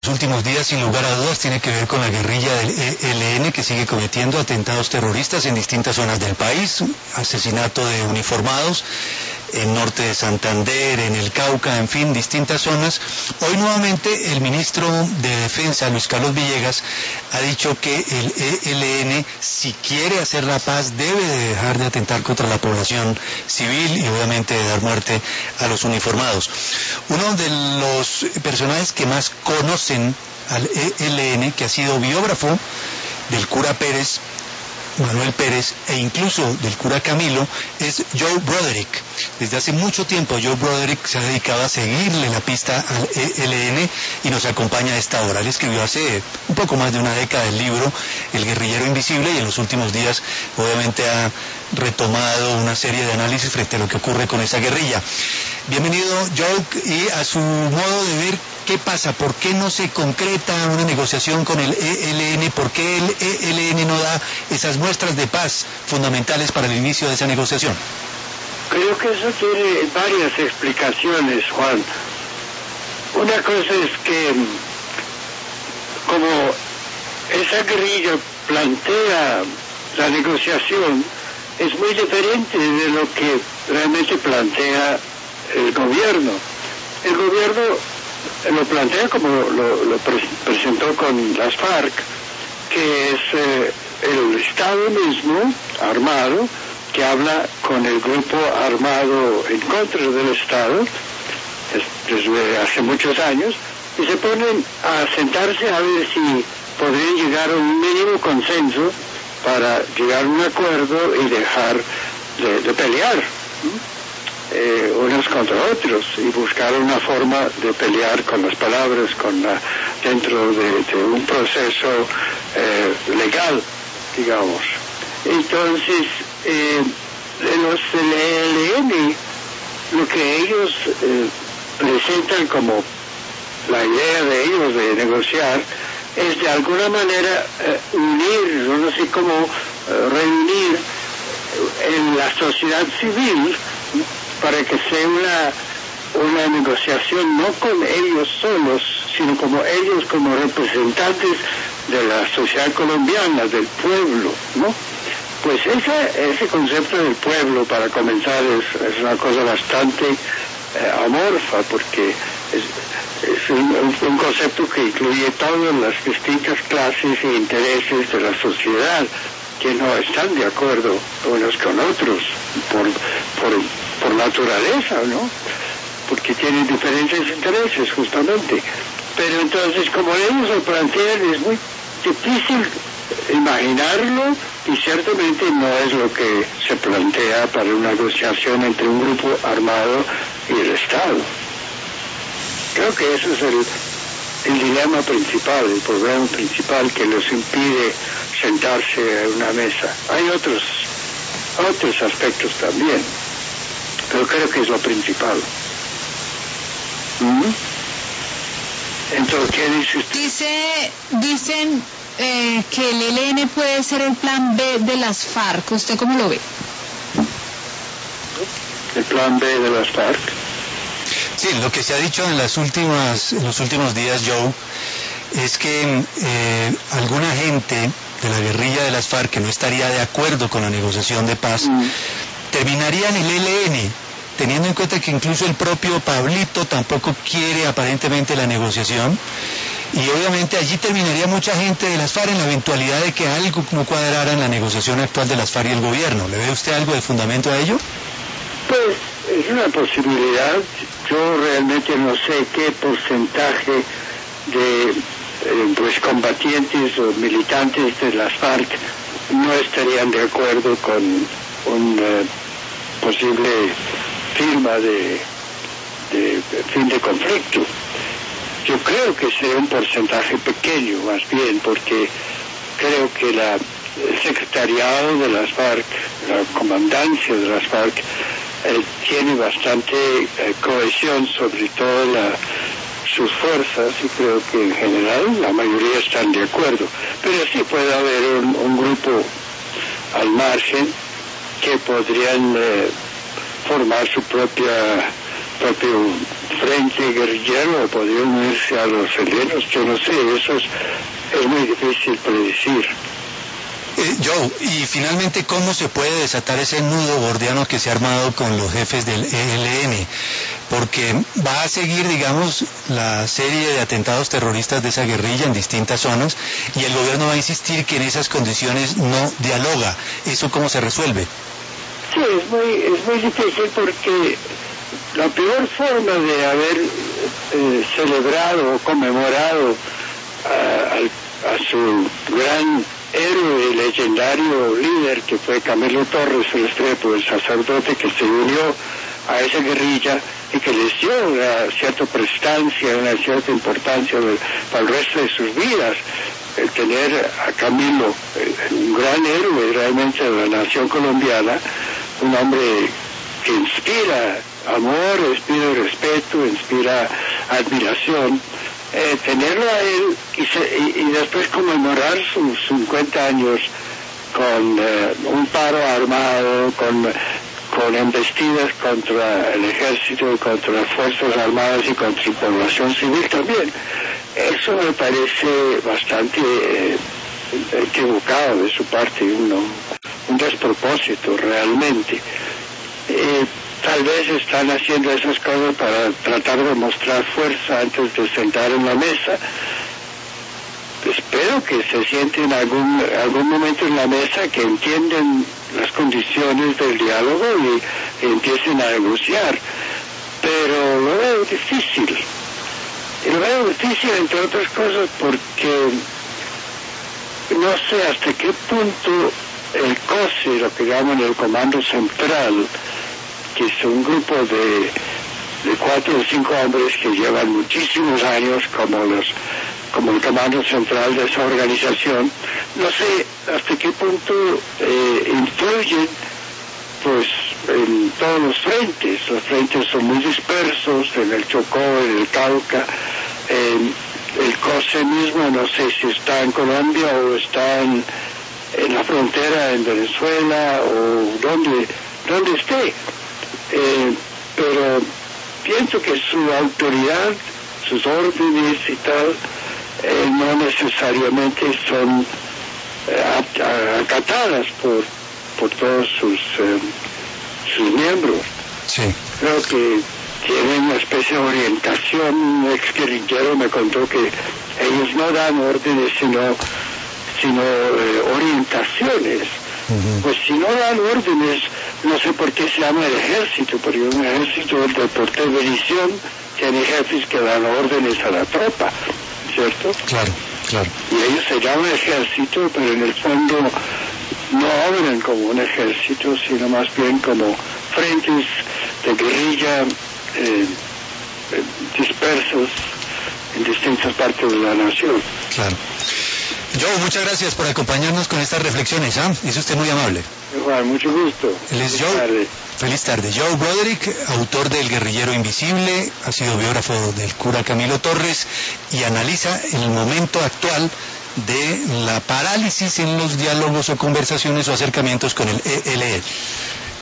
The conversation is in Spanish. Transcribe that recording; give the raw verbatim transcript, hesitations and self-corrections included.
últimos días, sin lugar a dudas, tiene que ver con la guerrilla del E L N, que sigue cometiendo atentados terroristas en distintas zonas del país, asesinato de uniformados en norte de Santander, en el Cauca, en fin, distintas zonas. Hoy nuevamente el ministro de Defensa, Luis Carlos Villegas, ha dicho que el E L N, si quiere hacer la paz, debe de dejar de atentar contra la población civil y obviamente de dar muerte a los uniformados. Uno de los personajes que más conocen al E L N, que ha sido biógrafo del cura Pérez, Manuel Pérez, e incluso del cura Camilo, es Joe Broderick. Desde hace mucho tiempo Joe Broderick se ha dedicado a seguirle la pista al E L N y nos acompaña a esta hora. Él escribió hace un poco más de una década el libro El guerrillero invisible, y en los últimos días obviamente ha retomado una serie de análisis frente a lo que ocurre con esa guerrilla. Bienvenido, Joe, y a su modo de ver, ¿qué pasa? ¿Por qué no se concreta una negociación con el E L N? ¿Por qué el E L N no da esas muestras de paz fundamentales para el inicio de esa negociación? Creo que eso tiene varias explicaciones, Juan. Una cosa es que, como esa guerrilla plantea la negociación, es muy diferente de lo que realmente plantea el gobierno. El gobierno lo plantea como lo, lo pre presentó con las FARC, que es eh, el Estado mismo, armado, que habla con el grupo armado en contra del Estado, desde hace muchos años, y se ponen a sentarse a ver si podrían llegar a un mínimo consenso para llegar a un acuerdo y dejar de, de pelear, ¿no? Eh, unos contra otros, y buscar una forma de pelear con las palabras, con la, dentro de, de un proceso eh, legal, digamos. Entonces, eh, los del E L N, lo que ellos eh, presentan como la idea de ellos de negociar, es de alguna manera eh, unir, yo no sé cómo eh, reunir en la sociedad civil, para que sea una, una negociación no con ellos solos, sino como ellos como representantes de la sociedad colombiana, del pueblo, ¿no? Pues ese, ese concepto del pueblo, para comenzar, es, es una cosa bastante eh, amorfa, porque es, es un, un concepto que incluye todas las distintas clases e intereses de la sociedad, que no están de acuerdo unos con otros, por, por, por naturaleza, ¿no? Porque tienen diferentes intereses, justamente. Pero entonces, como ellos lo plantean, es muy difícil imaginarlo, y ciertamente no es lo que se plantea para una negociación entre un grupo armado y el Estado. Creo que ese es el, el dilema principal, el problema principal que les impide sentarse a una mesa. Hay otros, otros aspectos también, pero creo que es lo principal. ¿Mm? Entonces, ¿qué dice usted? Dice, dicen eh, que el E L N puede ser el plan B de las FARC. ¿Usted cómo lo ve? El plan B de las FARC. Sí, lo que se ha dicho en las últimas, en los últimos días, Joe, es que eh, alguna gente de la guerrilla de las FARC que no estaría de acuerdo con la negociación de paz, mm. terminaría en el E L N, teniendo en cuenta que incluso el propio Pablito tampoco quiere aparentemente la negociación, y obviamente allí terminaría mucha gente de las FARC en la eventualidad de que algo no cuadrara en la negociación actual de las FARC y el gobierno. ¿Le ve usted algo de fundamento a ello? Pues es una posibilidad. Yo realmente no sé qué porcentaje de eh, pues combatientes o militantes de las FARC no estarían de acuerdo con una uh, posible firma de, de fin de conflicto. Yo creo que sería un porcentaje pequeño, más bien, porque creo que la, el secretariado de las FARC, la comandancia de las FARC, eh, tiene bastante eh, cohesión sobre todo la, sus fuerzas, y creo que en general la mayoría están de acuerdo. Pero sí puede haber un, un grupo al margen que podrían eh, formar su propia propio frente guerrillero o podría unirse a los helenos, yo no sé, eso es, es muy difícil predecir. Eh, Joe, y finalmente, ¿cómo se puede desatar ese nudo gordiano que se ha armado con los jefes del E L N? Porque va a seguir, digamos, la serie de atentados terroristas de esa guerrilla en distintas zonas, y el gobierno va a insistir que en esas condiciones no dialoga. ¿Eso cómo se resuelve? Sí, es muy, es muy difícil porque la peor forma de haber eh, celebrado o conmemorado a, a, a su gran héroe, legendario líder que fue Camilo Torres Restrepo, el sacerdote que se unió a esa guerrilla y que les dio una cierta prestancia, una cierta importancia de, para el resto de sus vidas. El tener a Camilo, un gran héroe realmente de la nación colombiana, un hombre que inspira amor, inspira respeto, inspira admiración, eh, tenerlo a él y, se, y, y después conmemorar sus cincuenta años con eh, un paro armado, con, con embestidas contra el ejército, contra las fuerzas armadas y contra la población civil también. Eso me parece bastante eh, equivocado de su parte, un, un despropósito realmente. Eh, tal vez están haciendo esas cosas para tratar de mostrar fuerza antes de sentar en la mesa. Espero que se sienten en algún, algún momento en la mesa, que entienden las condiciones del diálogo y, y empiecen a negociar. Pero lo veo difícil. Y lo veo difícil, entre otras cosas, porque no sé hasta qué punto el COSE, lo que llaman el Comando Central, que es un grupo de, de cuatro o cinco hombres que llevan muchísimos años como los como el comando central de esa organización, no sé hasta qué punto eh, influyen pues en todos los frentes. Los frentes son muy dispersos, en el Chocó, en el Cauca, en el COSE mismo, no sé si está en Colombia o está en, en la frontera en Venezuela o donde, donde esté. Eh, pero pienso que su autoridad, sus órdenes y tal, eh, no necesariamente son eh, acatadas por, por todos sus, eh, sus miembros. Sí. Creo que tienen una especie de orientación. Un ex guerrillero me contó que ellos no dan órdenes, sino, sino eh, orientaciones. Uh-huh. Pues si no dan órdenes, no sé por qué se llama el ejército, porque un ejército de por televisión tiene jefes que dan órdenes a la tropa, ¿cierto? Claro, claro. Y ellos se llaman ejército, pero en el fondo no obran como un ejército, sino más bien como frentes de guerrilla eh, eh, dispersos en distintas partes de la nación. Claro. Joe, muchas gracias por acompañarnos con estas reflexiones, ¿ah? ¿eh? Es usted muy amable. Juan, mucho gusto. Él es Joe. Tarde. Feliz tarde. Joe Broderick, autor del Guerrillero Invisible, ha sido biógrafo del cura Camilo Torres y analiza el momento actual de la parálisis en los diálogos o conversaciones o acercamientos con el E L N.